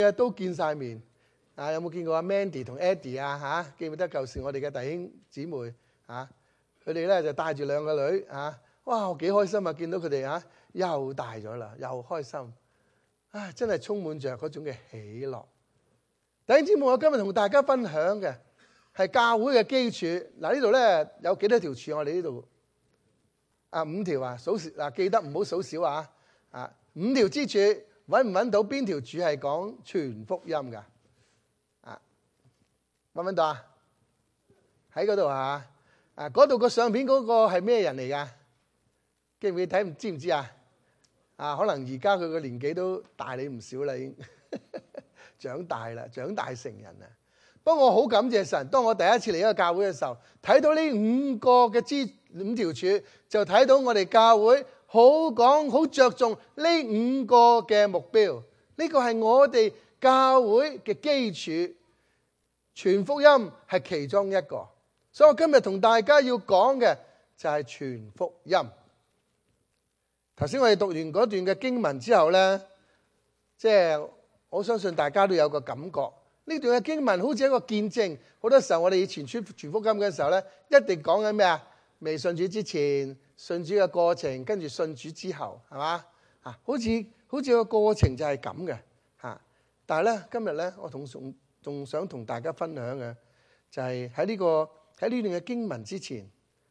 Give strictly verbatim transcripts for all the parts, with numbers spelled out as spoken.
都見晒面啊！有冇見過阿 Mandy 同 Eddie 啊？嚇，記唔記得舊時我哋嘅弟兄姊妹啊？佢哋咧就帶住兩個女啊！哇，幾開心啊！見到佢哋啊，又大咗啦，又開心啊！真係充滿着嗰種嘅喜樂。弟兄姊妹，我今日同大家分享嘅係教會嘅基礎。嗱，呢度咧有幾多條柱？我哋呢度啊，五條啊，數嗱，記得唔好數少啊！啊，五條支柱。揾唔揾到邊條柱係講全福音㗎？啊，揾唔揾到啊？喺嗰度啊！啊，嗰度個相片嗰個係咩人嚟㗎？記唔記睇？唔知唔知啊？啊，可能而家佢個年紀都大你唔少啦，已經長大啦，長大成人啦。不過我好感謝神，當我第一次嚟呢個教會嘅時候，睇到呢五個嘅支五條柱，就睇到我哋教會好講好着重呢五個嘅目標。呢個係我哋教會嘅基礎，傳福音係其中一個。所以我今日同大家要講嘅就係傳福音。頭先我哋讀完嗰段嘅經文之後呢，即係我相信大家都有個感覺。呢段嘅經文好似一個見證。好多時候我哋以前傳傳福音嘅時候呢，一定講緊咩啊？未信主之前、信主嘅過程，跟住信主之後，係嘛？啊，好似好似個過程就係咁嘅嚇。但係咧，今日咧，我同仲仲想同大家分享嘅就係喺呢個喺呢段嘅經文之前，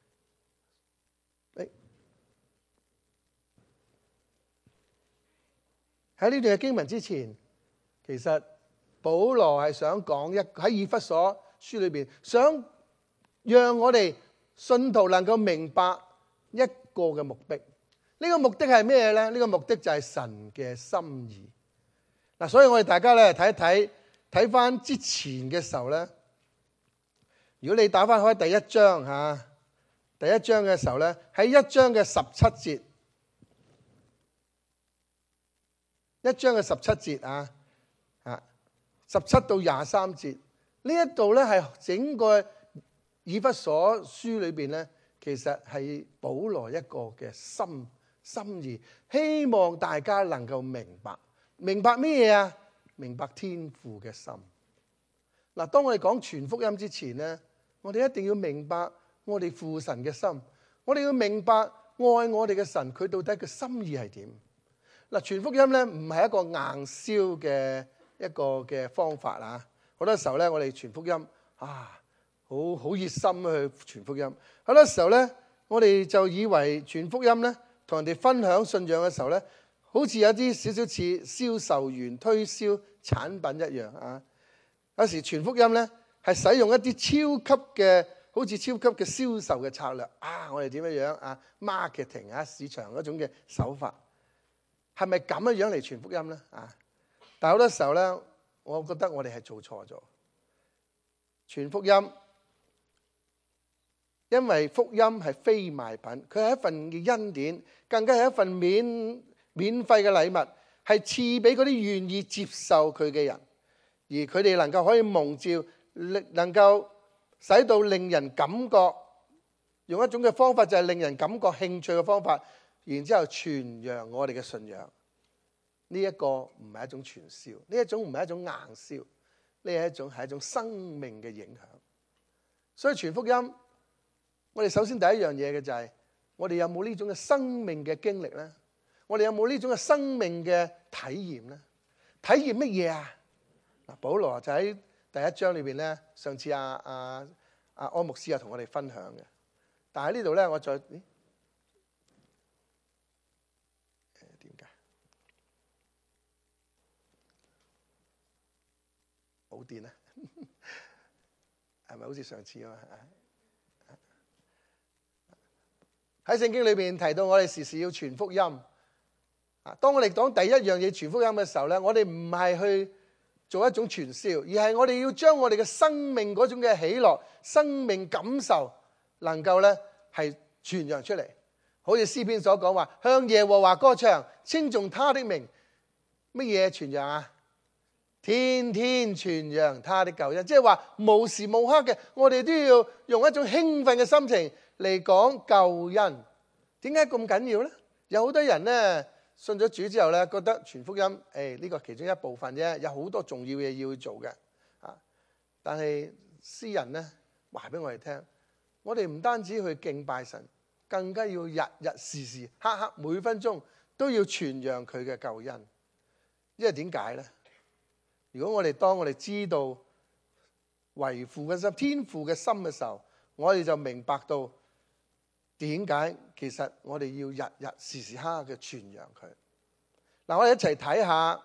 誒喺呢段嘅經文之前，其實保羅係想講一喺以弗所書裏邊，想讓我哋信徒能夠明白一個嘅目的。呢個目的係咩咧？呢個目的就係神嘅心意。嗱，所以我哋大家咧睇一睇，睇翻之前嘅時候咧，如果你打翻開第一章吓，第一章嘅時候咧，喺一章嘅十七節，一章嘅十七節啊，啊，十七到廿三節，呢一度咧係整個以弗所書裏邊咧，其實係保羅一個嘅心心意，希望大家能夠明白，明白咩嘢啊？明白天父嘅心。嗱，當我哋講傳福音之前咧，我哋一定要明白我哋父神嘅心，我哋要明白愛我哋嘅神，佢到底嘅心意係點？嗱，傳福音咧唔係一個硬銷嘅一個嘅方法啊！好多時候咧，我哋傳福音啊〜好好熱心去傳福音，好多時候咧，我哋就以為傳福音咧，同人哋分享信仰嘅時候咧，好似有啲少少似銷售員推銷產品一樣啊！有時傳福音咧係使用一啲超級嘅，好似超級嘅銷售嘅策略啊！我哋點樣樣啊 ？marketing 啊，市場嗰種嘅手法，係咪咁樣樣嚟傳福音咧？啊！但係好多時候咧，我覺得我哋係做錯咗傳福音。因為福音係非賣品，佢係一份嘅恩典，更加係一份免免費嘅禮物，係賜俾嗰啲願意接受佢嘅人，而佢哋能夠可以蒙召，能夠使到令人感覺，用一種嘅方法就係令人感覺興趣嘅方法，然之後傳揚我哋嘅信仰。呢一個唔係一種傳銷，呢一種唔係一種硬銷，呢係一種係一種生命嘅影響。所以傳福音。我哋首先第一樣嘢嘅就係，我哋有冇呢種嘅生命嘅經歷咧？我哋有冇呢種嘅生命嘅體驗咧？體驗乜嘢啊？嗱，保羅就喺第一章裏邊咧，上次阿阿阿安牧師又同我哋分享嘅，但係呢度咧，我再，誒點解冇電啊？係咪好似上次啊？喺聖經裏邊提到，我哋時時要傳福音。啊，當我哋講第一樣嘢傳福音嘅時候咧，我哋唔係去做一種傳銷，而係我哋要將我哋嘅生命嗰種嘅喜樂、生命感受，能夠咧係傳揚出嚟。好似詩篇所講話，向耶和華歌唱，稱頌他的名。乜嘢傳揚啊？天天傳揚他的救恩，即係話無時無刻嘅，我哋都要用一種興奮嘅心情嚟講救恩。點解咁緊要咧？有好多人咧信咗主之後咧，覺得傳福音，誒、哎、呢、這個其中一部分啫，有好多重要嘢要做嘅啊。但係詩人咧話俾我哋聽，我哋唔單止去敬拜神，更加要日日時時刻刻每分鐘都要傳揚佢嘅救恩。因為點解咧？如果我哋當我哋知道為父嘅心、天父嘅心嘅時候，我哋就明白到點解其實我哋要日日時時刻刻嘅傳揚佢。嗱，我哋一齊睇下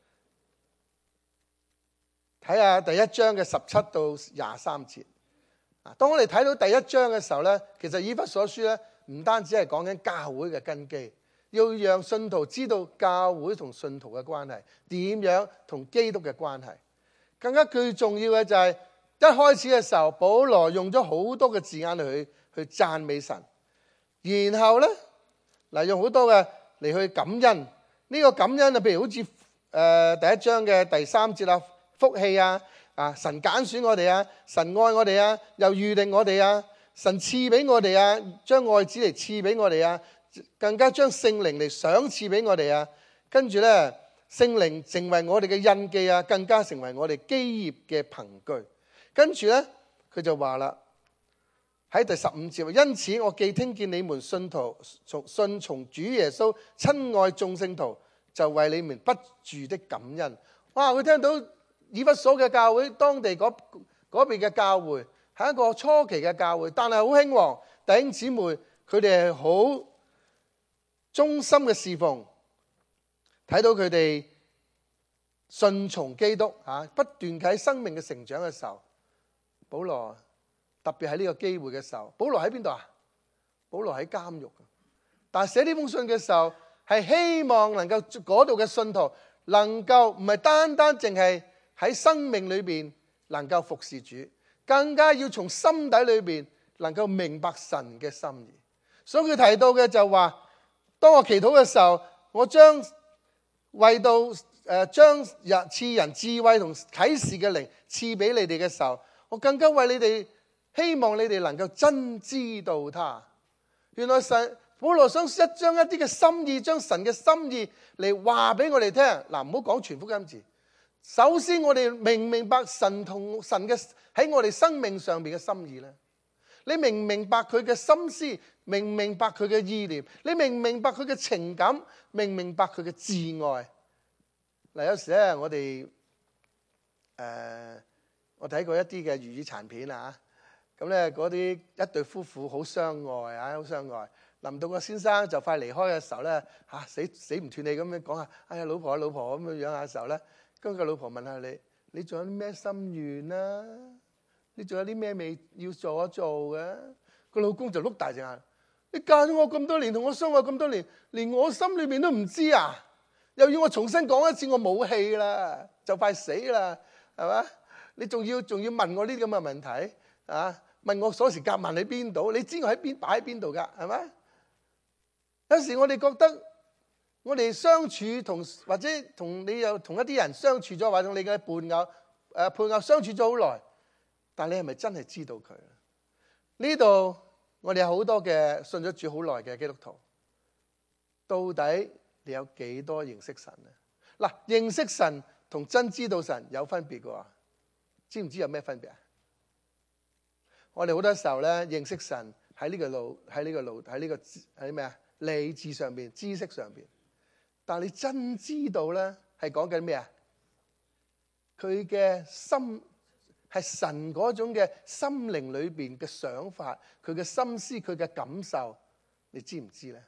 睇下第一章嘅十七到廿三節。啊，當我哋睇到第一章嘅時候咧，其實以弗所書咧唔單止係講緊教會嘅根基，要讓信徒知道教會同信徒嘅關係點樣同基督嘅關係。更加最重要嘅就係、是、一開始嘅時候，保羅用咗好多嘅字眼嚟去去讚美神，然後咧嗱用好多嘅嚟去感恩。呢、這個感恩啊，譬如好似誒、呃、第一章嘅第三節啊，福氣啊，啊神揀選我哋啊，神愛我哋啊，又預定我哋啊，神賜俾我哋啊，將愛子嚟賜俾我哋啊，更加將聖靈嚟賞賜俾我哋啊。跟住咧，聖靈成為我哋嘅印記啊，更加成為我哋基業嘅憑據。跟住咧，佢就話啦，喺第十五節，因此我既聽見你們信徒從信從主耶穌，親愛眾聖徒，就為你們不住的感恩。哇！佢聽到以弗所嘅教會，當地嗰嗰邊嘅教會係一個初期嘅教會，但係好興旺，弟兄姊妹佢哋係好忠心嘅侍奉，睇到佢哋順從基督嚇，不斷喺生命嘅成長嘅時候，保羅特別喺呢個機會嘅時候，保羅喺邊度啊？保羅喺監獄，但係寫呢封信嘅時候，係希望能夠嗰度嘅信徒能夠唔係單單淨係喺生命裏邊能夠服侍主，更加要從心底裏邊能夠明白神嘅心意。所以佢提到嘅就話，當我祈禱嘅時候，我將為到誒將日賜人智慧同啟示嘅靈賜俾你哋嘅時候，我更加為你哋，希望你哋能夠真知道他。原來神保羅想一將一啲嘅心意，將神嘅心意嚟話俾我哋聽。嗱，唔好講全福音字。首先我哋明唔明白神同神嘅喺我哋生命上邊嘅心意咧？你明唔明白佢嘅心思？明唔明白佢嘅意念？你明唔明白佢嘅情感？明唔明白佢嘅摯愛？嗱，有時咧，我哋誒、呃、我睇過一啲嘅粵語殘片啊，咁咧嗰啲一對夫婦好相愛啊，好相愛。臨到個先生就快離開嘅時候咧，嚇、啊、死死唔斷氣咁樣講下，哎呀老婆啊老婆咁樣樣嘅時候咧，跟個老婆問下你，你仲有啲咩心願啊？你仲有啲咩未要做一做嘅？個老公就碌大隻眼，你嫁咗我咁多年，同我相愛咁多年，連我心裏面都唔知啊！又要我重新講一次，我冇氣啦，就快死啦，係嘛？你仲要仲要問我呢啲咁嘅問題啊？問我鎖匙夾萬喺邊度？你知我喺邊擺喺邊度㗎？係咪？有時我哋覺得我哋相處同或者同你有同一啲人相處咗，或者你嘅伴偶誒配偶相處咗好耐，但你係咪真係知道佢？呢度我哋有好多嘅信咗主好耐嘅基督徒，到底你有幾多認識神咧？嗱，認識神同真知道神有分別嘅，知唔知有咩分別啊？我哋好多時候咧認識神喺呢個路，喺呢個路，喺呢個喺咩啊？理智上邊、知識上邊，但你真知道咧係講緊咩啊？佢嘅心係神嗰種嘅心靈裏邊嘅想法，佢嘅心思，佢嘅感受，你知唔知咧？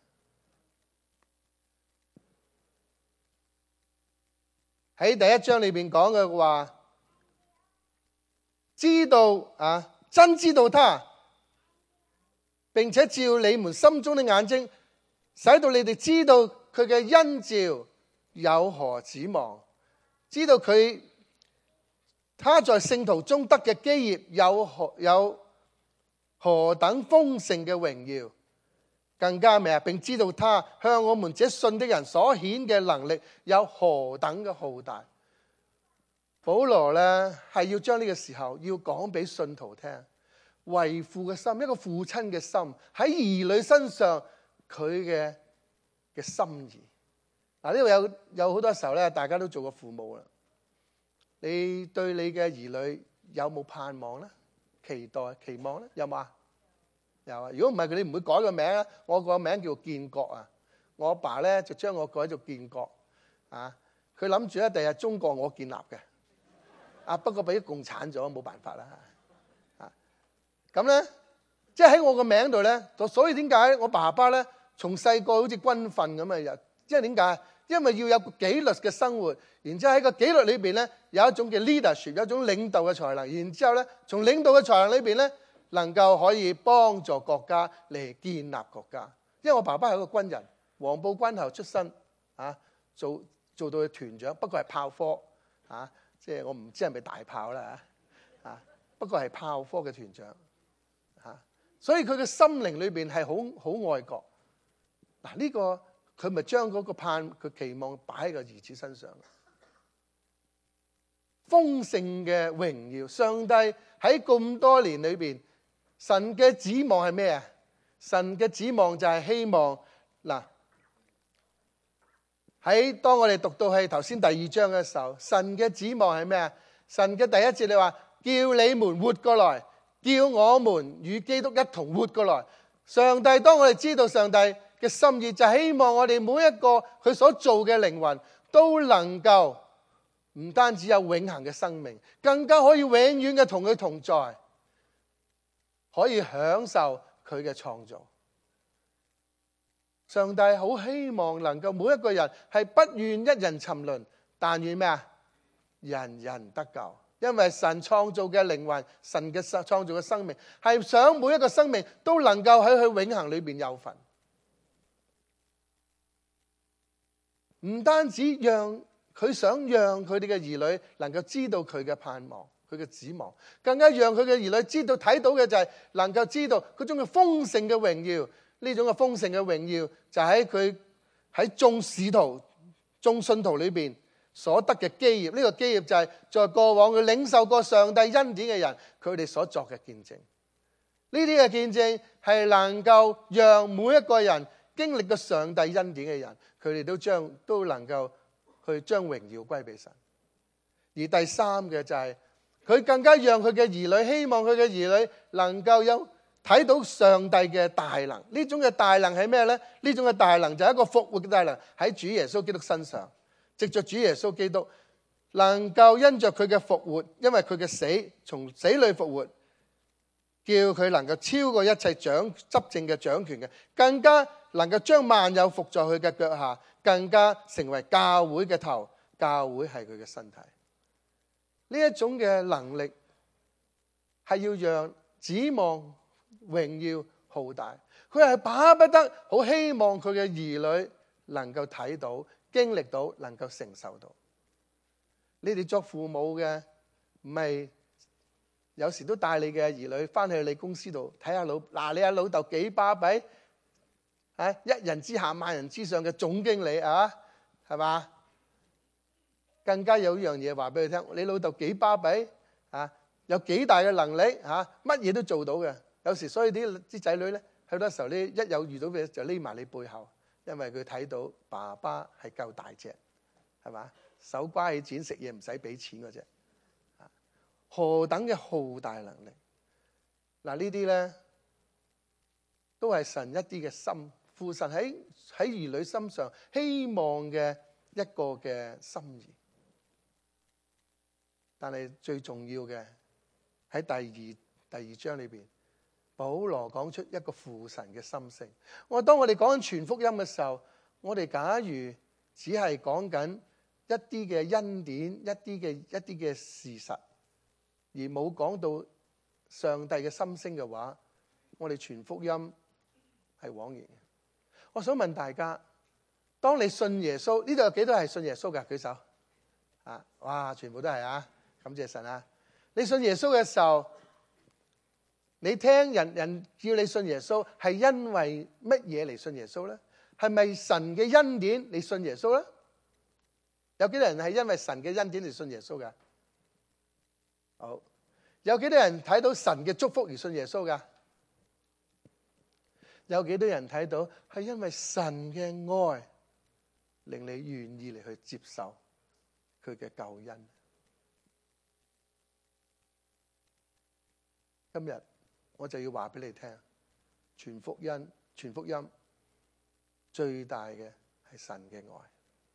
喺第一章裏邊講嘅話，知道啊，真知道他，並且照你們心中的眼睛，使到你哋知道佢嘅恩召有何指望，知道佢他在聖徒中得嘅基業有何有何等豐盛嘅榮耀，更加咩啊？並知道他向我們這信的人所顯嘅能力有何等嘅浩大。保羅咧係要將呢個時候要講俾信徒聽，為父嘅心，一個父親嘅心喺兒女身上佢嘅嘅心意。 嗱，呢度有有好多時候咧，大家都做過父母啦。你對你嘅兒女有冇盼望咧？期待、期望咧？有冇啊？有啊！如果唔係佢，你唔會改個名啊。我個名叫建國啊。我阿爸咧就將我改做建國啊。佢諗住咧，第日中國我建立嘅啊。不過俾共產咗，冇辦法啦啊。咁咧，即係喺我個名度咧，所以點解我爸爸咧從細個好似軍訓咁啊？又即係點解？因為要有個紀律嘅生活，然之後喺個紀律裏邊咧有一種嘅 leadership，有一種領導嘅才能，然之後咧從領導嘅才能裏邊咧能夠可以幫助國家嚟建立國家。因為我爸爸係一個軍人，黃埔軍校出身啊，做做到嘅團長，不過係炮科啊，即係我唔知係咪大炮啦啊，不過係炮科嘅團長啊，所以佢嘅心靈裏邊係好好愛國。嗱，呢個佢咪將嗰個盼佢期望擺喺個兒子身上。豐盛嘅榮耀，上帝喺咁多年裏邊，神嘅指望係咩啊？神嘅指望就係希望嗱，喺當我哋讀到係頭先第二章嘅時候，神嘅指望係咩啊？神嘅第一節你話叫你們活過來，叫我們與基督一同活過來。上帝當我哋知道上帝嘅心意，就希望我哋每一個佢所做嘅靈魂都能夠唔單止有永恆嘅生命，更加可以永遠嘅同佢同在，可以享受佢嘅創造。上帝好希望能夠每一個人係不願一人沉淪，但願咩啊？人人得救。因為神創造嘅靈魂，神嘅創造嘅生命，係想每一個生命都能夠喺佢永恆裏邊有份。唔單止讓佢想讓佢哋嘅兒女能夠知道佢嘅盼望，佢嘅指望，更加讓佢嘅兒女知道睇到嘅就係能夠知道嗰種嘅豐盛嘅榮耀。呢種嘅豐盛嘅榮耀就喺佢喺眾使徒、眾信徒裏邊所得嘅基業。呢個基業就係在過往佢領受過上帝恩典嘅人，佢哋所作嘅見證。呢啲嘅見證係能夠讓每一個人經歷過上帝恩典嘅人，佢哋都將都能夠去將榮耀歸俾神。而第三嘅就係佢更加讓佢嘅兒女，希望佢嘅兒女能夠有睇到上帝嘅大能。呢種嘅大能係咩呢？呢種嘅大能就係一個復活嘅大能喺主耶穌基督身上，藉着主耶穌基督能夠因着佢嘅復活，因為佢嘅死從死裏復活，叫佢能夠超過一切掌執政嘅掌權嘅，更加能夠將萬有伏在佢嘅腳下，更加成為教會嘅頭。教會係佢嘅身體。呢一種嘅能力係要讓指望榮耀浩大，佢係巴不得好希望佢嘅兒女能夠睇到、經歷到、能夠承受到。你哋作父母嘅，唔係有時都帶你嘅兒女翻去你公司度睇下老嗱，你阿老豆幾巴閉啊！一人之下萬人之上嘅總經理啊，係嘛？更加有一樣嘢話俾佢聽，你老豆幾巴閉啊？有幾大嘅能力啊？乜嘢都做到嘅。有時所以啲啲仔女咧，好多時候咧，一有遇到嘅就匿埋你背後，因為佢睇到爸爸係夠大隻，係嘛？手瓜起錢食嘢唔使俾錢嗰隻，何等嘅浩大能力！嗱，呢啲咧都係神一啲嘅心，父神喺喺兒女心上希望嘅一個嘅心意。但係最重要嘅喺第二第二章裏邊，保羅講出一個父神嘅心聲。我當我哋講緊全福音嘅時候，我哋假如只係講緊一啲嘅恩典、一啲嘅一啲嘅事實，而冇講到上帝嘅心聲嘅話，我哋全福音係枉然嘅。我想問大家，當你信耶穌，呢度有幾多係信耶穌㗎？舉手啊！哇，全部都係啊！感謝神啊！你信耶穌嘅時候，你聽人人叫你信耶穌，係因為乜嘢嚟信耶穌咧？係咪神嘅恩典嚟信耶穌咧？有幾多人係因為神嘅恩典嚟信耶穌噶？好，有幾多人睇到神嘅祝福而信耶穌噶？有幾多人睇到係因為神嘅愛令你願意嚟去接受佢嘅救恩。今日我就要話俾你聽，傳福音，傳福音最大嘅係神嘅愛。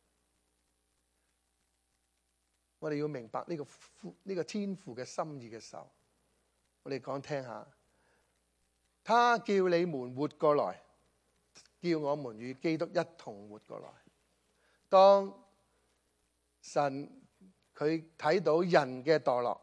我哋要明白呢個父呢個天父嘅心意嘅時候，我哋講聽下，他叫你們活過來，叫我們與基督一同活過來。當神佢睇到人嘅墮落，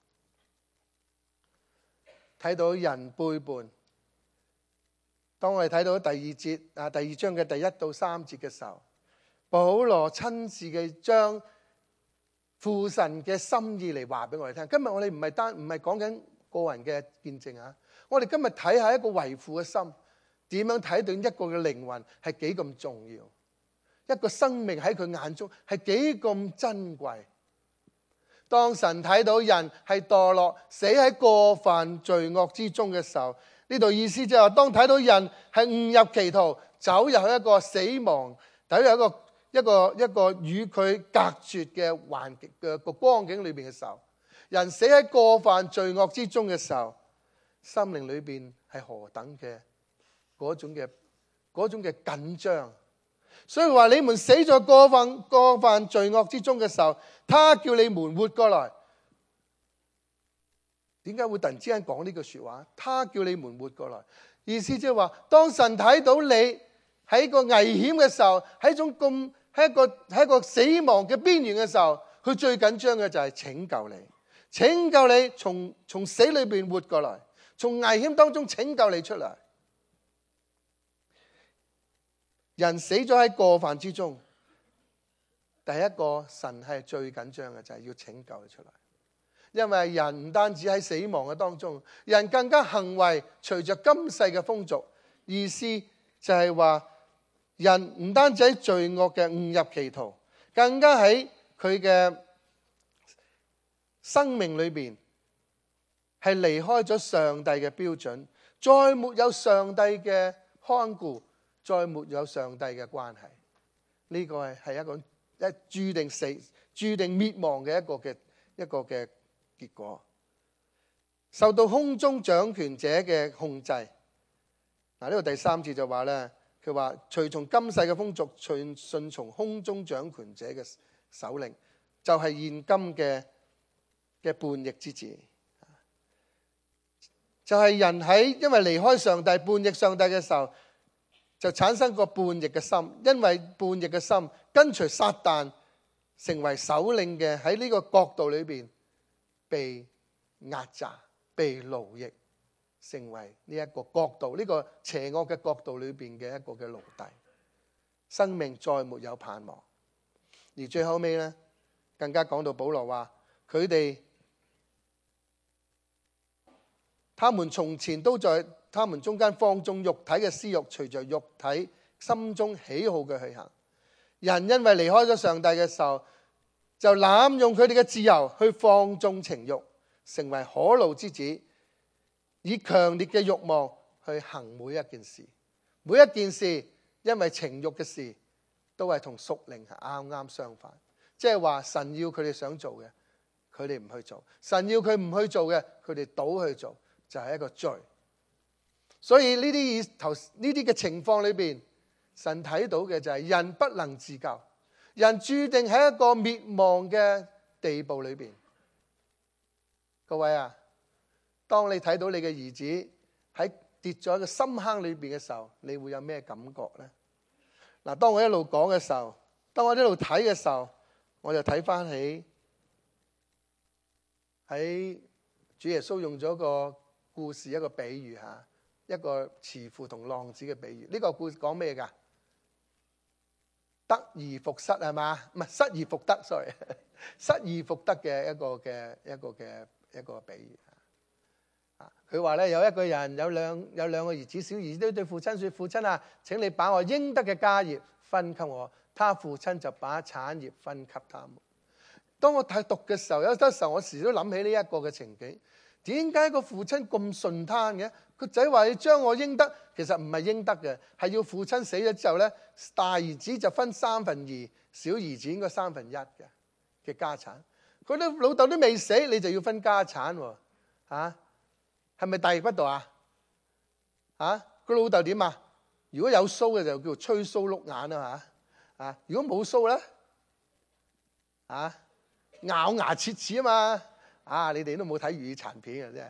睇到人背叛，當我哋睇到第二節啊，第二章嘅第一到三節嘅時候，保羅親自嘅將父神嘅心意嚟話俾我哋聽。今日我哋唔係單唔係講緊個人嘅見證啊，我哋今日睇下一個為父嘅心點樣睇到一個嘅靈魂係幾咁重要，一個生命喺佢眼中係幾咁珍貴。當神睇到人係墮落死喺過犯罪惡之中嘅時候，呢度意思就係話，當睇到人係誤入歧途，走入去一個死亡，走入一個一個一個與佢隔絕嘅環境嘅個光景裏邊嘅時候，人死喺過犯罪惡之中嘅時候，心靈裏邊係何等嘅嗰種嘅嗰種嘅緊張。所以話你們死在過犯過犯罪惡之中嘅時候，他叫你們活過來。點解會突然之間講呢句說話？他叫你們活過來，意思即係話，當神睇到你喺個危險嘅時候，喺一種咁喺一個喺一個死亡嘅邊緣嘅時候，佢最緊張嘅就係拯救你，拯救你從從死裏邊活過來，從危險當中拯救你出嚟。人死咗喺過犯之中，第一個神係最緊張嘅就係要拯救你出嚟。因為人唔單止喺死亡嘅當中，人更加行為隨着今世嘅風俗，意思就係話人唔單止喺罪惡嘅誤入歧途，更加喺佢嘅生命裏邊係離開咗上帝嘅標準，再沒有上帝嘅看顧，再沒有上帝嘅關係。呢個係係一個一注定死、注定滅亡嘅一個嘅一個嘅結果，受到空中掌權者嘅控制。嗱，呢個第三節就話咧，佢話隨從今世嘅風俗，隨順從空中掌權者嘅首領，就係現今嘅嘅叛逆之子。就係人喺因為離開上帝、叛逆上帝嘅時候，就產生個叛逆嘅心，因為叛逆嘅心跟隨撒旦，成為首領嘅，喺呢個國度裏邊被壓榨、被奴役，成為呢一個國度、呢、這個邪惡嘅國度裏邊嘅一個嘅奴隸，生命再沒有盼望。而最後尾呢，更加講到保羅話佢哋，他們從前都在他們中間放縱肉體嘅私欲，隨着肉體心中喜好嘅去行。人因為離開咗上帝嘅時候，就濫用佢哋嘅自由去放縱情慾，成為可怒之子，以強烈嘅慾望去行每一件事。每一件事因為情慾嘅事，都係同屬靈係啱啱相反。即係話神要佢哋想做嘅，佢哋唔去做；神要佢唔去做嘅，佢哋倒去做，就係一個罪。所以呢啲頭呢啲嘅情況裏邊，神睇到嘅就係人不能自救，人注定喺一個滅亡嘅地步裏邊。各位啊，當你睇到你嘅兒子喺跌咗一個深坑裏邊嘅時候，你會有咩感覺呢？嗱，當我一路講嘅時候，當我一路睇嘅時候，我就睇翻起喺主耶穌用咗個故事，一個比喻吓，一個慈父同浪子嘅比喻。呢個故事講咩噶？得而復失係嘛？唔係失而復得 ，sorry， 失而復得嘅一個嘅一個嘅一個比喻。啊，佢話咧，有一個人有兩有兩個兒子，小兒子都對父親說：父親啊，請你把我應得嘅家業分給我。他父親就把產業分給他們。當我睇讀嘅時候，有啲時候我時都諗起呢一個嘅情景。點解個父親咁順攤嘅？ 個仔話要將我應得，其實唔係應得嘅，係要父親死咗之後咧，大兒子就分三分二，小兒子應該三分一嘅嘅家產。佢啲老豆都未死，你就要分家產喎，嚇係咪大逆不道啊？嚇個老豆點啊？如果有鬚嘅就叫做吹鬚碌眼啊嚇，啊如果冇鬚咧，啊咬牙切齒啊嘛，啊你哋都冇睇粵語殘片啊真係。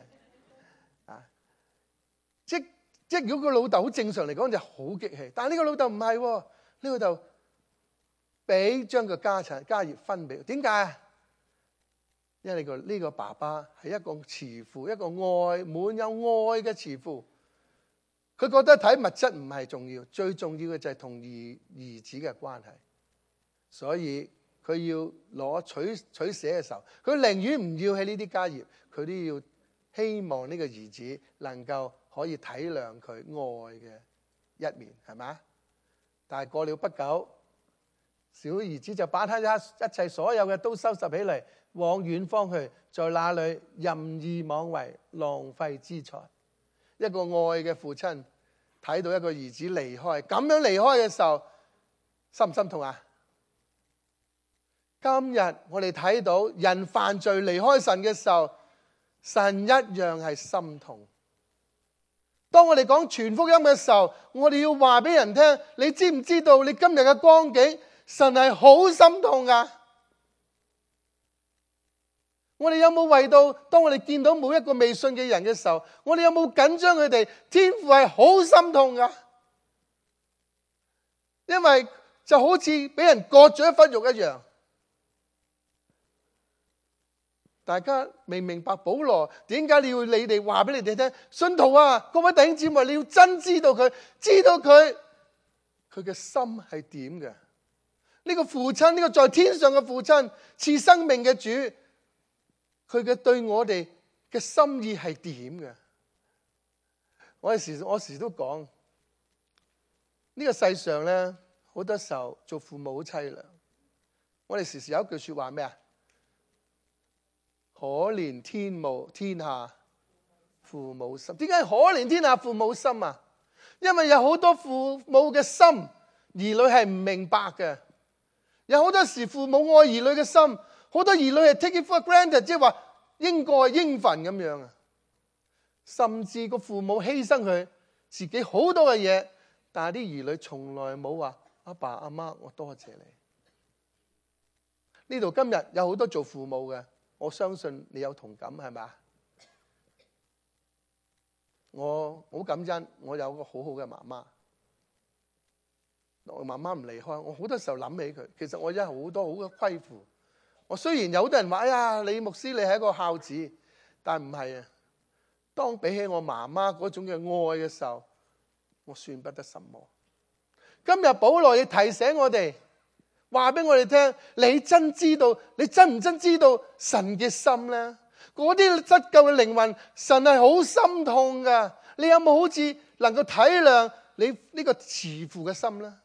即即如果個老豆好正常嚟講就好激氣，但係呢個老豆唔係喎，呢個老豆俾將個家產家業分俾佢，點解啊？因為呢個呢個爸爸係一個慈父，一個愛滿有愛嘅慈父，佢覺得睇物質唔係重要，最重要嘅就係同兒兒子嘅關係，所以佢要攞取取捨嘅時候，佢寧願唔要起呢啲家業，佢都要希望呢個兒子能夠可以體諒佢愛嘅一面，係咪？但係過了不久，小兒子就把他一切所有嘅都收拾起嚟，往遠方去，在那裏任意妄為，浪費資財。一個愛嘅父親睇到一個兒子離開，咁樣離開嘅時候，心唔心痛啊？今日我哋睇到人犯罪離開神嘅時候，神一樣係心痛。當我哋講傳福音嘅時候，我哋要話俾人聽，你知唔知道你今日嘅光景，神係好心痛噶。我哋有冇為到當我哋見到每一個未信嘅人嘅時候，我哋有冇緊張佢哋？天父係好心痛噶，因為就好似俾人割咗一忽肉一樣。大家明唔明白保羅點解你要你哋話俾你哋聽？信徒啊，各位弟兄姊妹，你要真知道佢，知道佢佢嘅心係點嘅。呢個父親，呢個在天上嘅父親，賜生命嘅主，佢嘅對我哋嘅心意係點嘅？我時我時都講，呢個世上咧，好多時候做父母好淒涼。我哋時時有一句說話咩啊？可憐天母天下父母心。點解可憐天下父母心啊？因為有好多父母嘅心，兒女係唔明白嘅。有好多時父母愛兒女嘅心，好多兒女係 take it for granted，即係話應該應份咁樣啊。甚至個父母犧牲佢自己好多嘅嘢，但係啲兒女從來冇話阿爸阿媽，我多謝你。呢度今日有好多做父母嘅。我相信你有同感，係咪？我好感恩，我有個好好嘅媽媽。我媽媽唔離開，我好多時候諗起佢。其實我真係好多好嘅虧負。我雖然有好多人話，哎呀，李牧師你係一個孝子，但唔係啊。當比起我媽媽嗰種嘅愛嘅時候，我算不得什麼。今日保羅要提醒我哋。話俾我哋聽，你真知道，你真唔真知道神嘅心呢？嗰啲得救嘅靈魂，神係好心痛噶。你有冇好似能夠體諒你呢個慈父嘅心呢？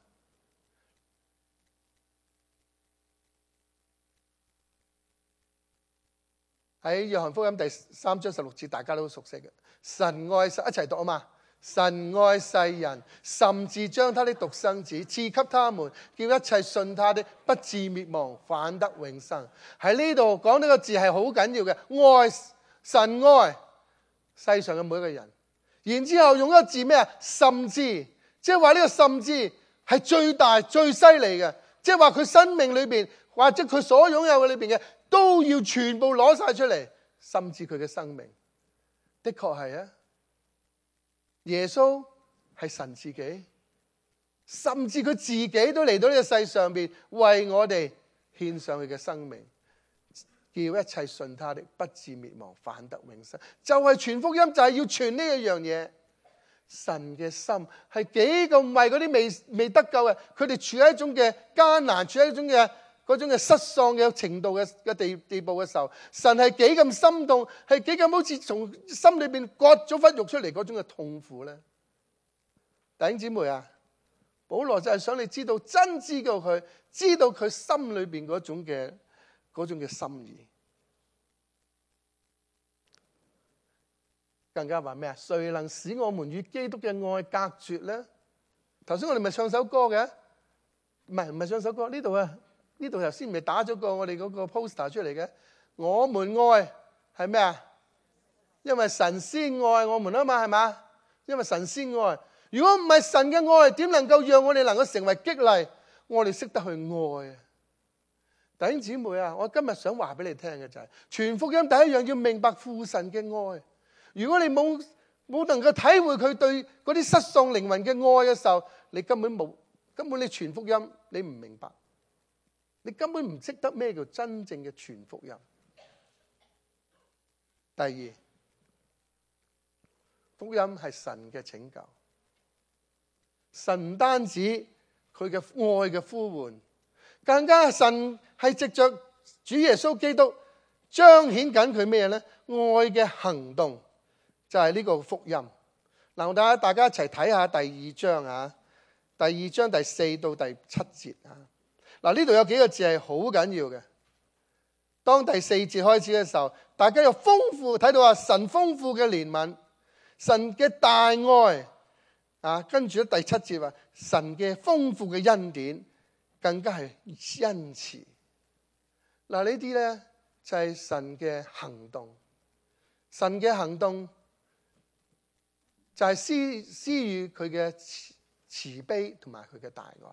喺約翰福音第三章十六節，大家都熟悉嘅。神愛世，一齊讀啊嘛。神愛世人，甚至將他的獨生子賜給他們，叫一切信他的不至滅亡，反得永生。喺呢度講呢個字係好緊要嘅，愛，神愛世上嘅每一個人。然之後用一個字咩啊？甚至，即係話呢個甚至係最大最犀利嘅，即係話佢生命裏邊或者佢所擁有嘅裏邊嘅都要全部攞晒出嚟，甚至佢嘅生命。的確係啊。耶穌係神自己，甚至佢自己都嚟到呢個世上邊為我哋獻上佢嘅生命，叫一切信他的不至滅亡，反得永生。就係傳福音，就係要傳呢一樣嘢。神嘅心係幾咁為嗰啲未未得救嘅，佢哋處喺一種嘅艱難，處喺一種嘅嗰種嘅失喪嘅程度嘅嘅地地步嘅時候，神係幾咁心痛，係幾咁好似從心裏邊割咗忽肉出嚟嗰種嘅痛苦咧。弟兄姊妹啊，保羅就係想你知道，真知道佢，知道佢心裏邊嗰種嘅嗰種嘅心意。 更加話咩啊？誰能使我們與基督嘅愛隔絕咧？頭先我哋咪唱首歌嘅，唔係唔係唱首歌，呢度啊，呢度頭先咪打咗個我哋嗰個 poster 出嚟嘅。我們愛係咩啊？因為神先愛我們啊嘛，係嘛？因為神先愛。如果唔係神嘅愛，點能夠讓我哋能夠成為激勵？我哋識得去愛啊！弟兄姊妹啊，我今日想話俾你聽嘅就係、是，傳福音第一樣要明白父神嘅愛。如果你冇冇能夠體會佢對嗰啲失喪靈魂嘅愛嘅時候，你根本冇，根本你傳福音你唔明白，你根本唔識得咩叫真正嘅傳福音。第二，福音係神嘅拯救，神唔單止佢嘅愛嘅呼喚，更加神係藉着主耶穌基督彰顯緊佢咩咧？愛嘅行動就係呢個福音。嗱，我哋大家一齊睇下第二章啊，第二章第四到第七節啊。嗱，呢度有幾個字係好緊要嘅。當第四節開始嘅時候，大家有豐富睇到啊，神豐富嘅憐憫，神嘅大愛啊，跟住咧第七節話神嘅豐富嘅恩典，更加係恩慈。嗱，呢啲咧就係神嘅行動，神嘅行動就係施施予佢嘅慈慈悲同埋佢嘅大愛。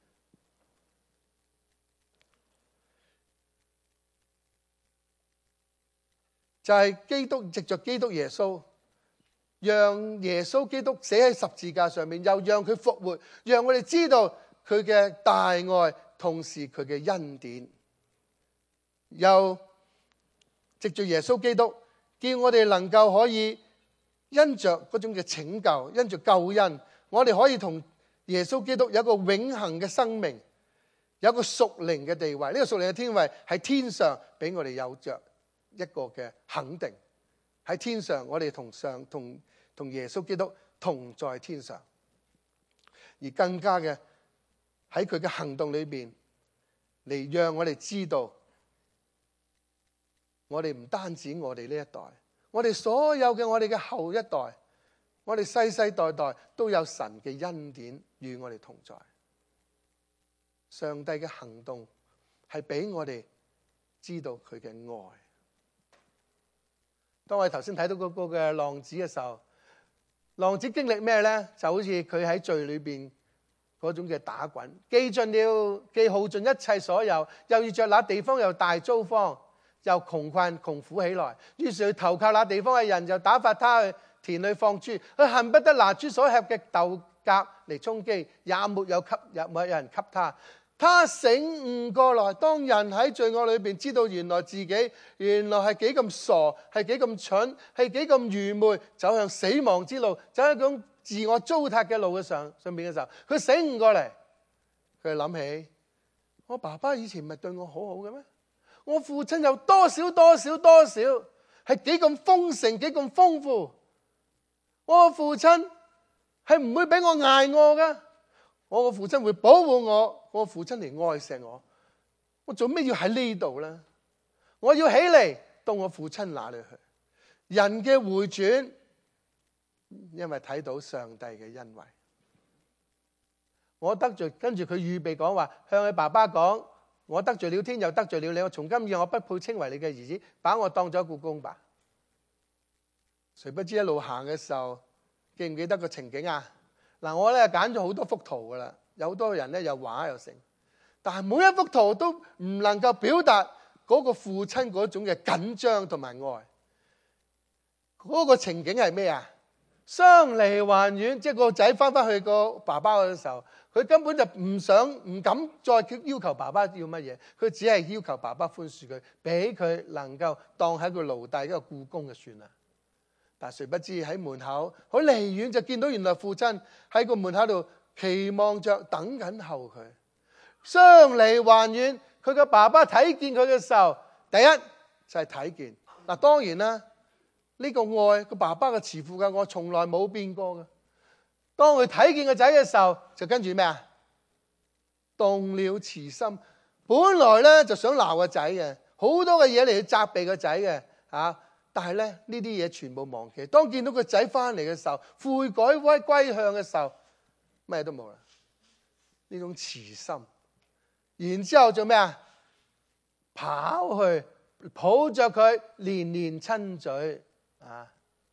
就係基督藉着基督耶穌，讓耶穌基督死喺十字架上面，又讓佢復活，讓我哋知道佢嘅大愛，同時佢嘅恩典。又藉着耶穌基督，叫我哋能夠可以因着嗰種嘅拯救，因着救恩，我哋可以同耶穌基督有一個永恆嘅生命，有一個屬靈嘅地位。呢個屬靈嘅天位喺天上俾我哋有着一個嘅肯定，喺天上我哋同上同同耶穌基督同在天上，而更加嘅喺佢嘅行動裏邊嚟讓我哋知道，我哋唔單止我哋呢一代，我哋所有嘅我哋嘅後一代，我哋世世代代都有神嘅恩典與我哋同在。上帝嘅行動係俾我哋知道佢嘅愛。當我哋頭先睇到嗰個嘅浪子嘅時候，浪子經歷咩咧？就好似佢喺罪裏邊嗰種嘅打滾，既盡了，既耗盡一切所有，又遇着那地方又大遭荒，又窮困窮苦起來。於是佢投靠那地方嘅人，就打發他去田裏放豬，佢恨不得拿豬所吃嘅豆莢嚟充飢，也沒有給，也沒有人給他。他醒悟過來，當人喺罪惡裏邊知道原來自己原來係幾咁傻，係幾咁蠢，係幾咁愚昧，走向死亡之路，走向一種自我糟蹋嘅路嘅上上邊嘅時候，佢醒悟過嚟，佢諗起我爸爸以前唔係對我好好嘅咩？我父親有多少多少多少，係幾咁豐盛，幾咁豐富。我個父親係唔會俾我挨餓㗎。我個父親會保護我，我個父親嚟愛錫我，我做咩要喺呢度咧？我要起嚟到我父親那裏去。人嘅回轉，因為睇到上帝嘅恩惠。我得罪，跟住佢預備講話，向佢爸爸講：我得罪了天，又得罪了你，我從今以後我不配稱為你嘅兒子，把我當咗僱工吧。誰不知一路行嘅時候，記唔記得個情景啊？嗱，我咧揀咗好多幅圖噶啦，有好多人咧又畫又成，但係每一幅圖都唔能夠表達嗰個父親嗰種嘅緊張同埋愛。嗰個情景係咩啊？相離還遠，即係個仔翻翻去個爸爸嗰時候，佢根本就唔想唔敢再要求爸爸要乜嘢，佢只係要求爸爸寬恕佢，俾佢能夠當係一個奴隸一個僱工就算啦。但係誰不知喺門口好離遠就見到原來父親喺個門口度期望着等緊候佢。相離還遠，佢個爸爸睇見佢嘅時候，第一就係睇見。嗱，當然啦，呢個愛個爸爸嘅慈父嘅愛從來冇變過嘅。當佢睇見個仔嘅時候，就跟住咩啊？動了慈心。本來咧就想鬧個仔嘅，好多嘅嘢嚟去責備個仔嘅，吓。 但係咧呢啲嘢全部忘記。當見到個仔翻嚟嘅時候，悔改歸歸向嘅時候，咩都冇啦。呢種慈心，然之後做咩啊？跑去抱着佢，連連親嘴啊！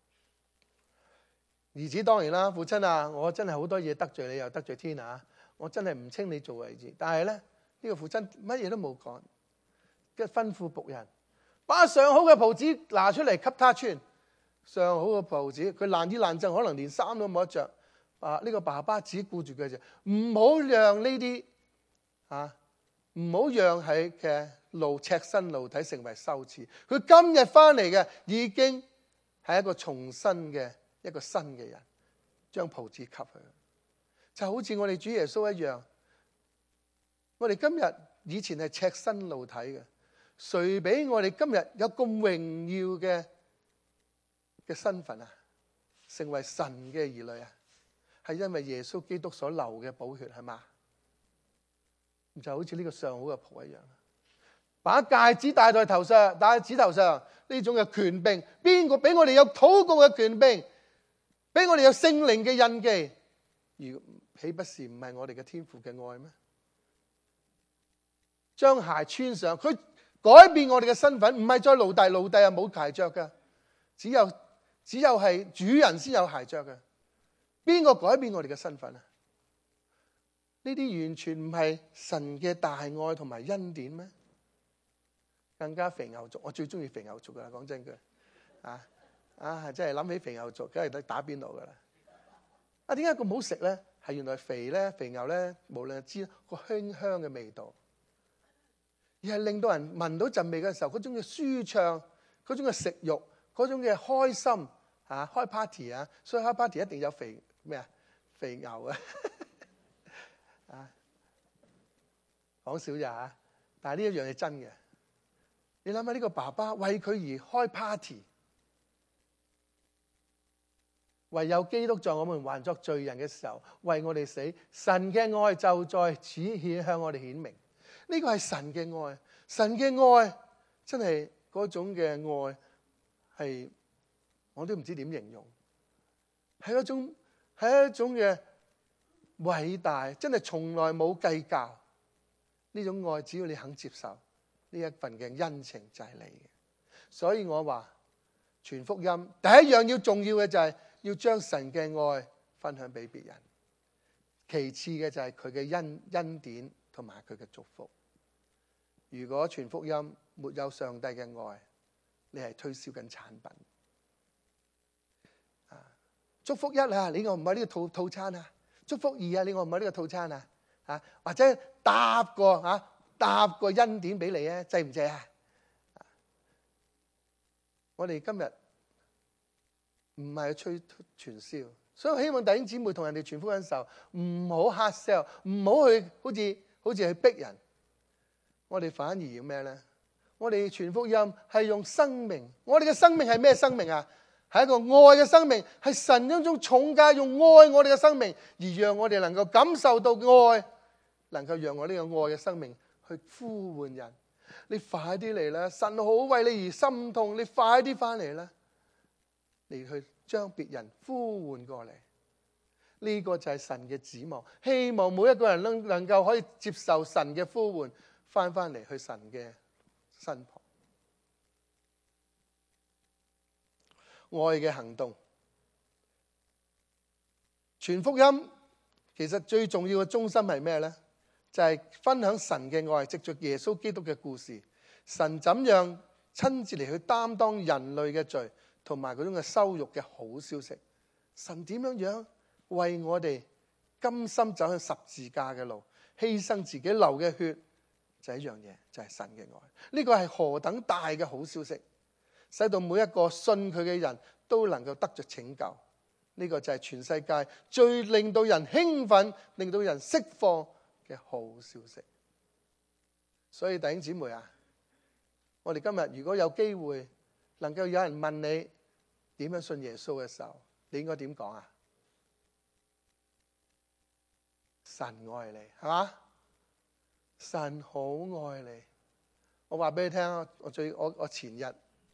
兒子當然啦，父親啊，我真係好多嘢得罪你，又得罪天啊！我真係唔稱你做為義。但係咧，呢、這個父親乜嘢都冇講，跟吩咐僕人把上好嘅袍子拿出嚟給他穿。上好嘅袍子，佢爛啲爛陣，可能連衫都冇得着。啊！呢、這個爸爸只顧住佢啫，唔好讓呢啲啊，唔好讓係嘅露赤身露體成為羞恥。佢今日翻嚟嘅已經係一個重新嘅一個新嘅人，將袍子給佢，就好似我哋主耶穌一樣。我哋今日以前係赤身露體嘅，誰俾我哋今日有咁榮耀嘅嘅身份啊？成為神嘅兒女啊？係因為耶穌基督所流嘅寶血，係嘛？就好似呢個上好嘅袍一樣，把戒指戴在頭上，戴在指頭上，呢種嘅權柄，邊個俾我哋有禱告嘅權柄，俾我哋有聖靈嘅印記？如豈不是唔係我哋嘅天父嘅愛咩？將鞋穿上，佢改變我哋嘅身份，唔係再奴隸，奴隸啊冇鞋着噶，只有只有係主人先有鞋着嘅。邊個改變我哋嘅身份啊？呢啲完全唔係神嘅大愛同埋恩典咩？更加肥牛族，我最中意肥牛族噶啦，講真句，啊啊，真係諗起肥牛族，梗係得打邊爐噶啦。啊，點解咁好食咧？係原來肥咧，肥牛咧，無論係知個香香嘅味道，而係令到人聞到陣味嘅時候，嗰種嘅舒暢，嗰種嘅食慾，嗰種嘅開心。啊！開 party 啊，所以開 party 一定有肥咩啊？肥牛啊！啊，講笑咋嚇？但係呢一樣嘢真嘅。你諗下呢個爸爸為佢而開 party，唯有基督在我們還作罪人嘅時候為我哋死，神嘅愛就在此顯向我哋顯明。呢個係神嘅愛，神嘅愛真係嗰種嘅愛係。我都唔知點形容，係一種係一種嘅偉大，真係從來冇計較呢種愛。只要你肯接受呢一份嘅恩情就係你嘅。所以我話傳福音第一樣要重要嘅就係要將神嘅愛分享俾別人，其次嘅就係佢嘅恩恩典同埋佢嘅祝福。如果傳福音沒有上帝嘅愛，你係推銷緊產品。祝福一啊，你我唔係呢個套套餐啊。祝福二啊，你我唔係呢個套餐啊。啊，或者搭個啊搭個恩典俾你啊，制唔制啊？我哋今日唔係去吹傳銷，所以我希望弟兄姊妹同人哋傳福音嘅時候，唔好 hard sell，唔好去好似好似去逼人。我哋反而要咩咧？我哋傳福音係用生命，我哋嘅生命係咩生命啊？係一個愛嘅生命，係神一種重價用愛我哋嘅生命，而讓我哋能夠感受到愛，能夠讓我呢個愛嘅生命去呼喚人。你快啲嚟啦！神好為你而心痛，你快啲翻嚟啦！你去將別人呼喚過嚟，呢個就係神嘅指望。希望每一個人能能夠可以接受神嘅呼喚，翻翻嚟去神嘅身旁。愛嘅行動，傳福音其實最重要嘅中心係咩呢？就係分享神嘅愛，藉着耶穌基督嘅故事，神怎樣親自嚟去擔當人類嘅罪同埋嗰種嘅羞辱嘅好消息。神點樣樣為我哋甘心走向十字架嘅路，犧牲自己流嘅血，就係一樣嘢，就係神嘅愛。呢個係何等大嘅好消息！使到每一個信佢嘅人都能夠得着拯救，呢個就係全世界最令到人興奮、令到人釋放嘅好消息。所以弟兄姊妹啊，我哋今日如果有機會能夠有人問你點樣信耶穌嘅時候，你應該點講啊？神愛你，係嘛？神好愛你。我話俾你聽啊，我最我我前日。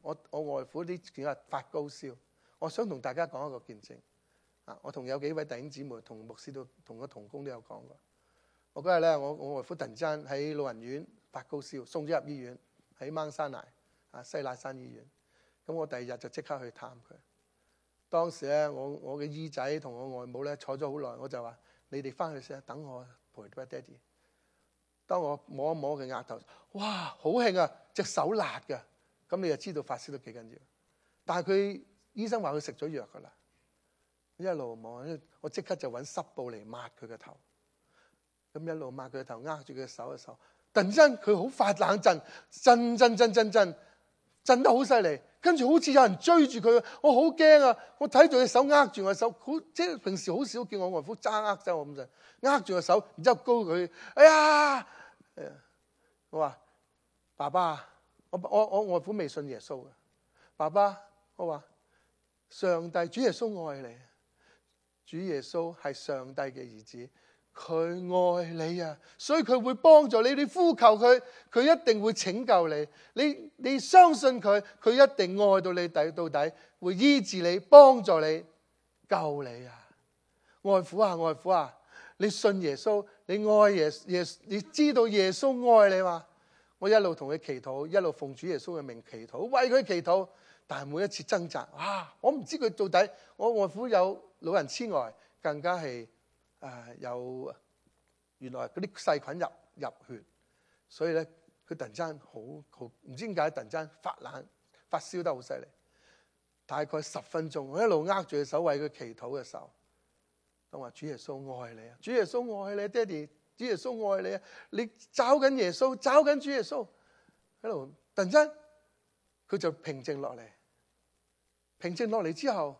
我我外父呢幾日發高燒，我想同大家講一個見證啊！我同有幾位弟兄姊妹同牧師都同個同工都有講過。我嗰日咧，我我外父突然之間喺老人院發高燒，送咗入醫院喺掹山崖啊西乃山醫院。咁我第二日就即刻去探佢。當時咧，我我嘅姨仔同我外母咧坐咗好耐，我就話：你哋翻去先，等我陪住爹哋。當我摸一摸佢額頭，哇，好興啊！隻手辣㗎，咁你就知道發燒都幾緊要。但係佢醫生話佢食咗藥㗎啦。一路摸，我即刻就揾濕布嚟抹佢個頭。咁一路抹佢個頭，握住佢嘅手嘅時候，突然間佢好發冷震，震震震震震，震得好犀利。跟住好似有人追住佢，我好驚啊！我睇住佢手握住我手，好即係平時好少叫我外父揸握手我咁就握住個手，然之後高佢，哎呀！我話爸爸，我我我外父未信耶穌嘅，爸爸，我話上帝主耶穌愛你，主耶穌係上帝嘅兒子。佢愛你啊，所以佢會幫助你。你呼求佢，佢一定會拯救你。你你相信佢，佢一定愛到你底到底，會醫治你，幫助你，救你啊！外父啊，外父啊，你信耶穌，你愛耶耶，你知道耶穌愛你嘛？我一路同佢祈禱，一路奉主耶穌嘅名祈禱，為佢祈禱。但係每一次掙扎，啊，我唔知佢到底。我外父有老人痴呆，更加係。誒、呃、有原來嗰啲細菌入入血，所以咧佢突然間好好唔知點解突然間發冷發燒得好犀利。大概十分鐘，我一路握住佢手為佢祈禱嘅時候，我話主耶穌愛你啊，主耶穌愛你，爹哋，主耶穌愛你啊！你找緊耶穌，找緊主耶穌，喺度突然間佢就平靜落嚟，平靜落嚟之後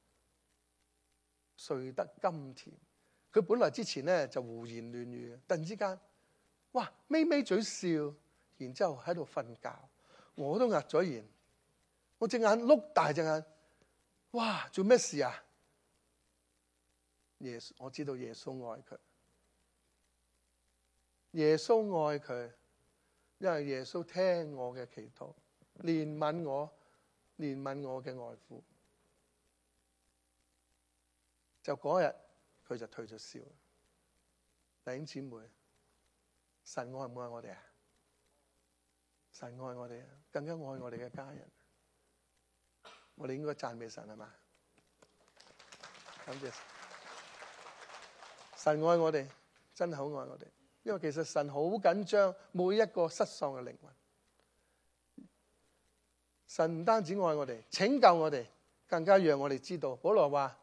睡得甘甜。佢本來之前咧就胡言亂語，突然之間，哇，咪咪嘴笑，然之後喺度瞓覺，我都壓咗言，我隻眼碌大隻眼，哇，做咩事啊？耶穌，我知道耶穌愛佢，耶穌愛佢，因為耶穌聽我嘅祈禱，憐憫我，憐憫我嘅外父，就嗰日。佢就退咗燒。弟兄姊妹，神愛唔愛我哋啊？神愛我哋啊，更加愛我哋嘅家人。我哋應該讚美神係嘛？感謝神。神愛我哋，真係好愛我哋。因為其實神好緊張每一個失喪嘅靈魂。神唔單止愛我哋，拯救我哋，更加讓我哋知道。保羅話。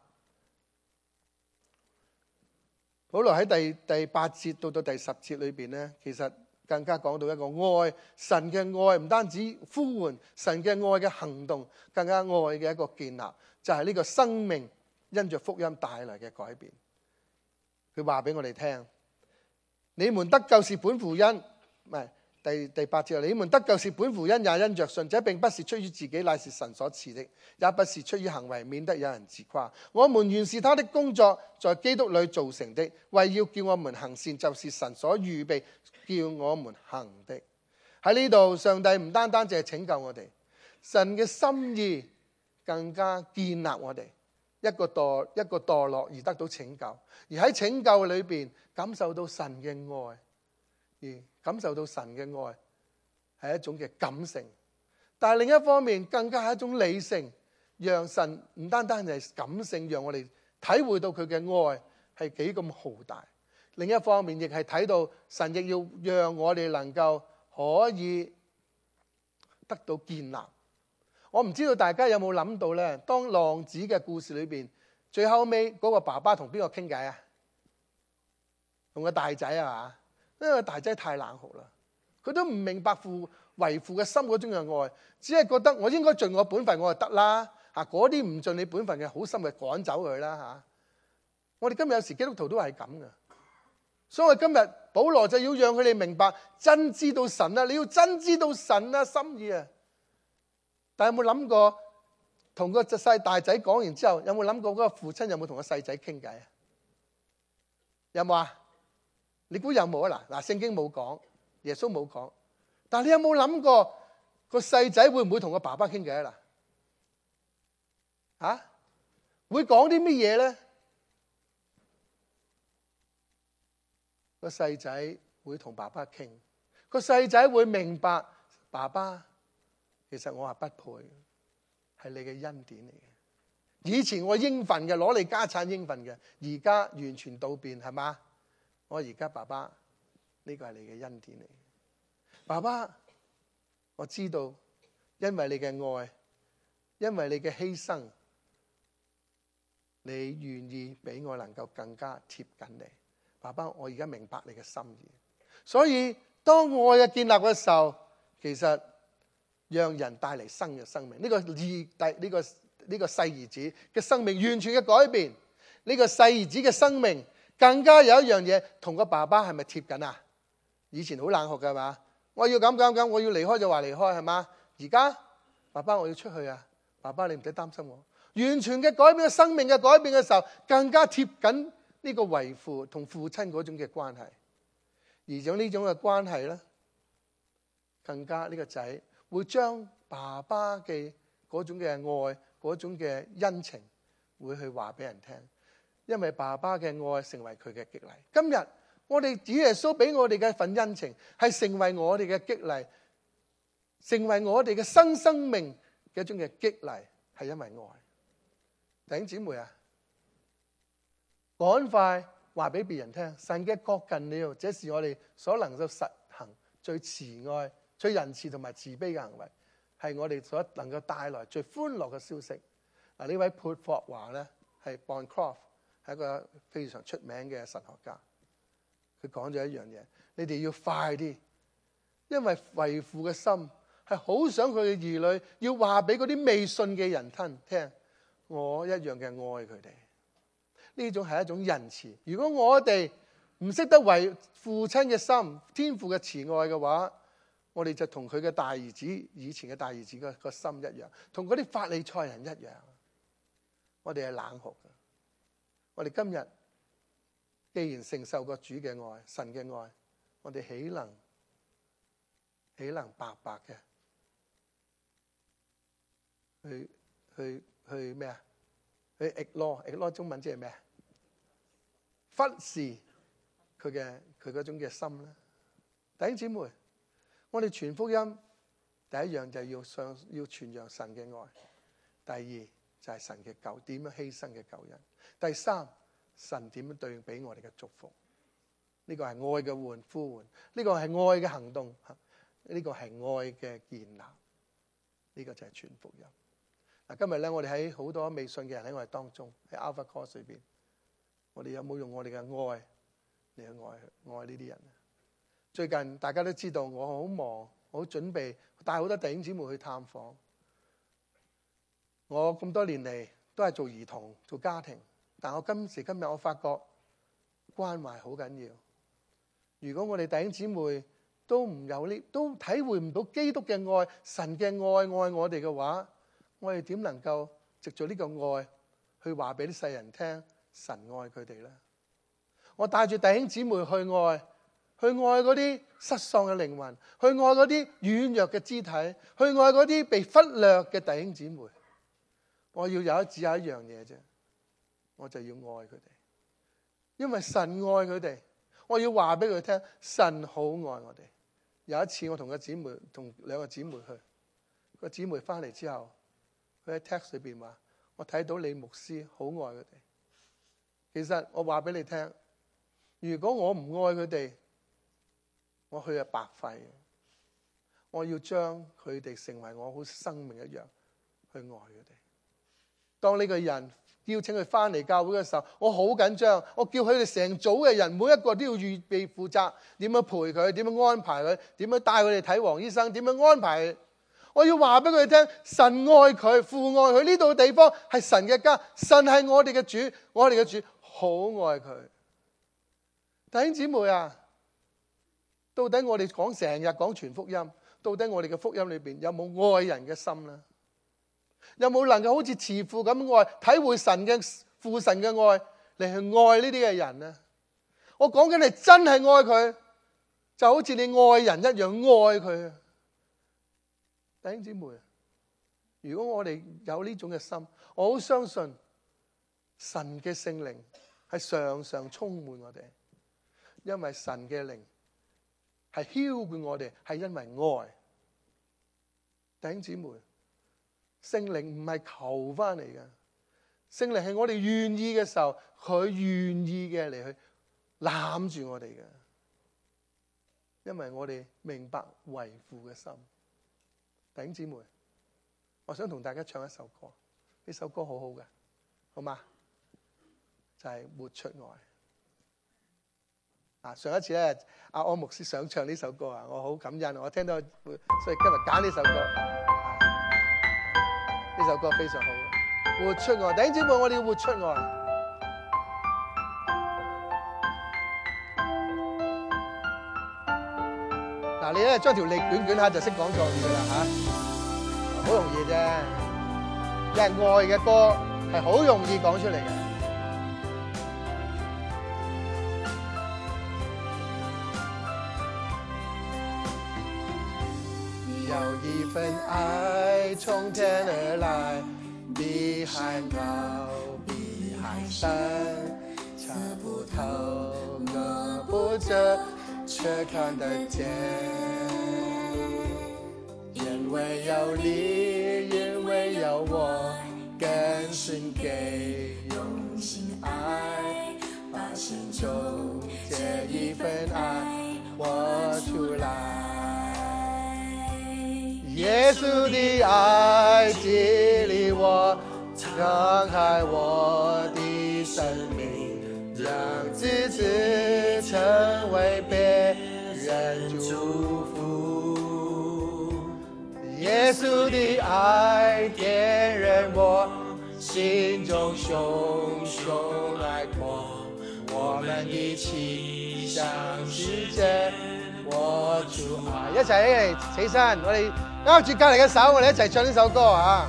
保羅喺第第八節到到第十節裏邊咧，其實更加講到一個愛，神嘅愛唔單止呼喚，神嘅愛嘅行動，更加愛嘅一個建立，就係呢個生命因着福音帶來嘅改變。佢話俾我哋聽，你們得救是本乎恩，唔係第第八節，你們得救是本乎恩，也因着信，這並不是出於自己，乃是神所賜的，也不是出於行為，免得有人自誇。我們原是他的工作，在基督裏造成的，為要叫我們行善，就是神所預備叫我們行的。喺呢度，上帝唔單單淨係拯救我哋，神嘅心意更加建立我哋，一個墮一個墮落而得到拯救，而喺拯救裏邊感受到神嘅愛。而感受到神嘅愛係一種嘅感性，但係另一方面更加係一種理性，讓神唔單單係感性，讓我哋體會到佢嘅愛係幾咁浩大。另一方面亦係睇到神亦要讓我哋能夠可以得到建立。我唔知道大家有冇諗到咧，當浪子嘅故事裏邊，最後尾嗰個爸爸同邊個傾偈啊？同個大仔啊嘛？因為大仔太冷酷啦，佢都唔明白父為父嘅心嗰種嘅愛，只係覺得我應該盡我本分我就得啦。嚇，嗰啲唔盡你本分嘅好心咪趕走佢啦嚇。我哋今日有時基督徒都係咁嘅，所以我今日保羅就要讓佢哋明白，真知道神啊，你要真知道神啊心意啊。但係有冇諗過同個細大仔講完之後，有冇諗過嗰個父親有冇同個細仔傾偈啊？有冇啊？你估有冇啊？嗱嗱，聖經冇講，耶穌冇講，但係你有冇諗過嗰個細仔會唔會同個爸爸傾偈啊？嗱，啊，會講啲乜嘢咧？個細仔會同爸爸傾，個細仔會明白爸爸，其實我係不配，係你嘅恩典嚟嘅。以前我應份嘅，攞你家產應份嘅，而家完全倒變，係嘛？我而家爸爸，呢個係你嘅恩典嚟嘅。爸爸，我知道，因為你嘅愛，因為你嘅犧牲，你願意俾我能夠更加貼緊你。爸爸，我而家明白你嘅心意。所以當愛嘅建立嘅時候，其實讓人帶嚟新嘅生命。呢個二弟呢個呢個細兒子嘅生命完全嘅改變。呢個細兒子嘅生命更加有一樣嘢，同個爸爸係咪貼緊啊？以前好冷酷㗎係嘛？我要咁咁咁，我要離開就話離開係嘛？而家爸爸，我要出去啊！爸爸，你唔使擔心我。完全嘅改變，嘅生命嘅改變嘅時候，更加貼緊呢個為父同父親嗰種嘅關係。而有呢種嘅關係咧，更加呢個仔會將爸爸嘅嗰種嘅愛、嗰種嘅恩情，會去話俾人聽。因為爸爸嘅愛成為佢嘅激勵。今日我哋主耶穌俾我哋嘅份恩情，係成為我哋嘅激勵，成為我哋嘅新生命嘅一種嘅激勵，係因為愛。弟兄姊妹啊，趕快話俾別人聽，神嘅國近了，這是我哋所能夠實行最慈愛、最仁慈同埋慈悲嘅行為，係我哋所能夠帶來最歡樂嘅消息。嗱，呢位潑霍華咧係 Bancroft， 係一個非常出名嘅神學家。佢講咗一樣嘢，你哋要快啲，因為為父嘅心係好想佢嘅兒女要話俾嗰啲未信嘅人聽聽。我一樣嘅愛佢哋，呢種係一種仁慈。如果我哋唔識得為父親嘅心、天父嘅慈愛嘅話，我哋就同佢嘅大兒子以前嘅大兒子個心一樣，同嗰啲法利賽人一樣。我哋係冷酷嘅。我哋今日既然承受過主嘅愛、神嘅愛，我哋豈能豈能白白嘅去去？去咩啊？去 ignore，ignore 中文即係咩啊？忽視佢嘅佢嗰種嘅心咧。弟兄姊妹，我哋傳福音第一樣就係要上要傳揚神嘅愛，第二就係神嘅救點樣犧牲嘅救恩，第三神點樣對俾我哋嘅祝福。呢個係愛嘅喚呼喚，呢個係愛嘅行動，呢個係愛嘅建立，呢個就係傳福音。嗱，今日咧，我哋喺好多未信嘅人喺我哋當中，喺 Alpha Course 裏邊，我哋有冇用我哋嘅愛嚟去愛愛呢啲人？最近大家都知道，我好忙，我好準備帶好多弟兄姊妹去探訪。我咁多年嚟都係做兒童、做家庭，但我今時今日我發覺關懷好緊要。如果我哋弟兄姊妹都唔有呢，都體會唔到基督嘅愛、神嘅愛愛我哋嘅話，我哋點能夠藉住呢個愛去話俾啲世人聽神愛佢哋咧？我帶住弟兄姊妹去愛，去愛嗰啲失喪嘅靈魂，去愛嗰啲軟弱嘅肢體，去愛嗰啲被忽略嘅弟兄姊妹。我要有只有一樣嘢啫，我就要愛佢哋，因為神愛佢哋。我要話俾佢聽，神好愛我哋。有一次我同個姊妹，同兩個姊妹去，個姊妹翻嚟之後，佢喺 text 裏邊話：我睇到你牧師好愛佢哋。其實我話俾你聽，如果我唔愛佢哋，我去係白費嘅。我要將佢哋成為我好生命一樣去愛佢哋。當呢個人邀請佢翻嚟教會嘅時候，我好緊張。我叫佢哋成組嘅人，每一個都要預備負責，點樣陪佢，點樣安排佢，點樣帶佢哋睇黃醫生，點樣安排佢。我要話俾佢哋聽，神愛佢，父愛佢。呢度地方係神嘅家，神係我哋嘅主，我哋嘅主好愛佢。弟兄姊妹啊，到底我哋講成日講全福音，到底我哋嘅福音裏邊有冇愛人嘅心呢？有冇能夠好似慈父咁愛，體會神嘅父神嘅愛嚟去愛呢啲嘅人呢？我講緊係真係愛佢，就好似你愛人一樣愛佢。 弟兄姊妹，如果我哋有呢種嘅心，我好相信神嘅聖靈係常常充滿我哋，因為神嘅靈係澆灌我哋，係因為愛。弟兄姊妹，聖靈唔係求翻嚟嘅，聖靈係我哋願意嘅時候，佢願意嘅嚟去攬住我哋嘅，因為我哋明白為父嘅心。弟兄姊妹，我想同大家唱一首歌，呢首歌好好嘅，好嗎？就係、是、活出愛。啊，上一次咧，阿安牧師想唱呢首歌啊，我好感恩，我聽到，所以今日揀呢首歌，呢、啊、首歌非常好嘅，活出愛。弟兄姊妹，我哋要活出愛。嗱，你咧將條脷捲捲下就識講作語噶啦吓，好容易啫。有人愛嘅歌係好容易講出嚟嘅。有一份愛從天而來，比海高，比海深，測不透，摸不着，卻看得見，因為有你，因為有我，更深給用心愛，把心中這一份愛活出來。耶穌的愛激勵我，敞開我的生命，讓自己成為別人祝福。耶穌的愛點燃我心中熊熊愛火，我們一起向世界活出愛。一齊一齊起身，我哋握住隔籬嘅手，我哋一齊唱呢首歌啊！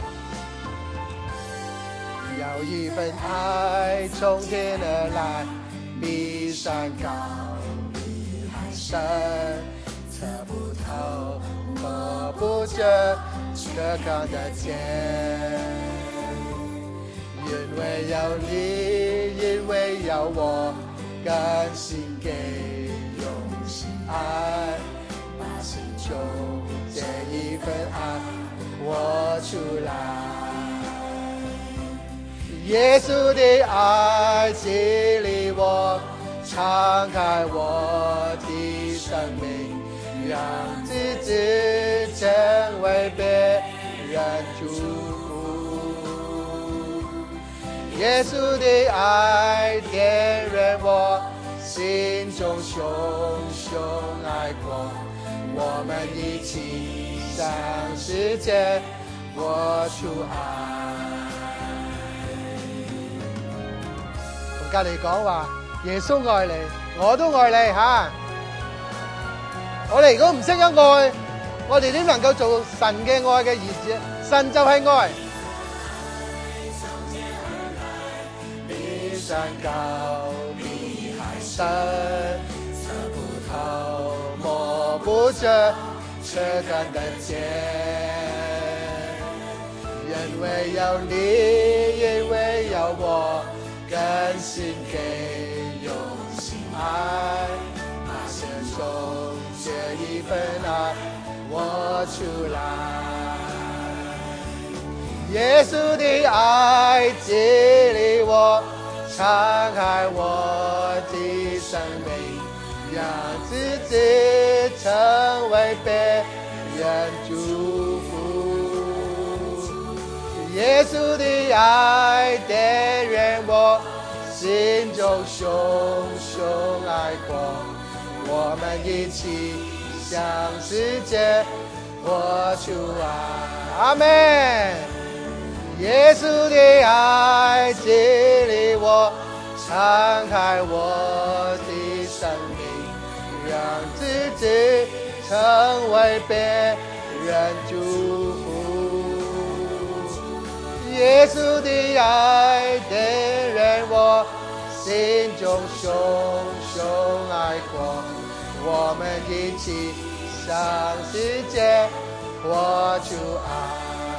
有一份愛從天而來，比山高，比海深，測不透，摸不着，卻看得見。因為有你，因為有我，甘心給，用心愛，把心中這一份愛活出來。耶穌的愛激勵我，敞開我的生命，讓自己成為別人祝福。耶穌的愛點燃我心中熊熊愛火，我們一起向世界活出愛。同隔籬講話，耶穌愛你，我都愛你吓。我哋如果唔識得愛，我哋點能夠做神嘅愛嘅兒子？神就係愛。比山高，比海深，測不透，摸不着，卻看得見。因為有你，因為有我，甘心給，用心愛，把心中這一份愛活出來。耶穌的愛激勵我，敞開我的生命，讓自己成為別人祝福。耶穌的愛點燃我心中熊熊愛火，我們一起向世界活出愛。阿們。耶穌的愛激勵我，敞開我的生命，讓自己成為別人祝福。耶穌的愛點燃我心中熊熊愛火，我們一起向世界我主愛。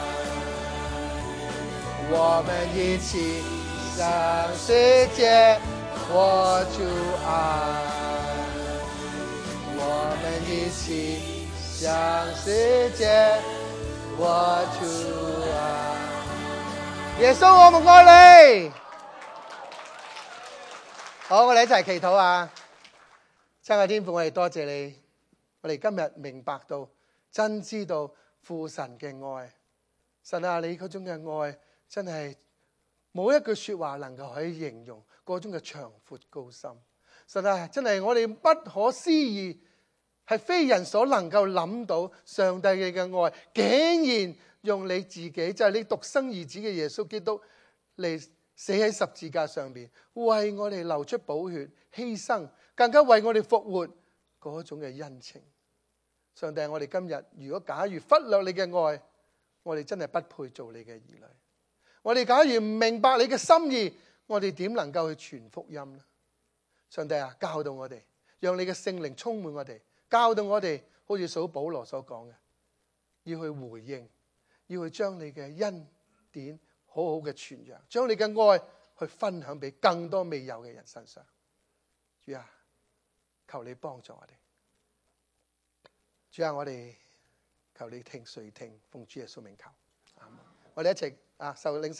我們一起向世界我主愛，我們一起向世界我主愛。耶穌，我們愛你。好，我哋一齊祈禱啊！親愛天父，我哋多謝你，我哋今日明白到，真知道父神嘅愛。神啊，你嗰種嘅愛真係冇一句說話能夠可以形容嗰種嘅長闊高深。神啊，真係我哋不可思議，係非人所能夠諗到。上帝嘅愛竟然用你自己，就係你獨生兒子嘅耶穌基督嚟死喺十字架上邊，為我哋流出寶血犧牲，更加為我哋復活嗰種嘅恩情。上帝，我哋今日如果假如忽略你嘅愛，我哋真係不配做你嘅兒女。我哋假如唔明白你嘅心意，我哋點能夠去傳福音呢？上帝啊，教導我哋，讓你嘅聖靈充滿我哋，教導我哋，好似數保羅所講嘅，要去回應，要去將你嘅恩典好好嘅傳揚，將你嘅愛去分享俾更多未有嘅人身上。主啊，求你幫助我哋。主啊，我哋求你聽垂聽，奉主耶穌名求。我哋一齊啊，受領。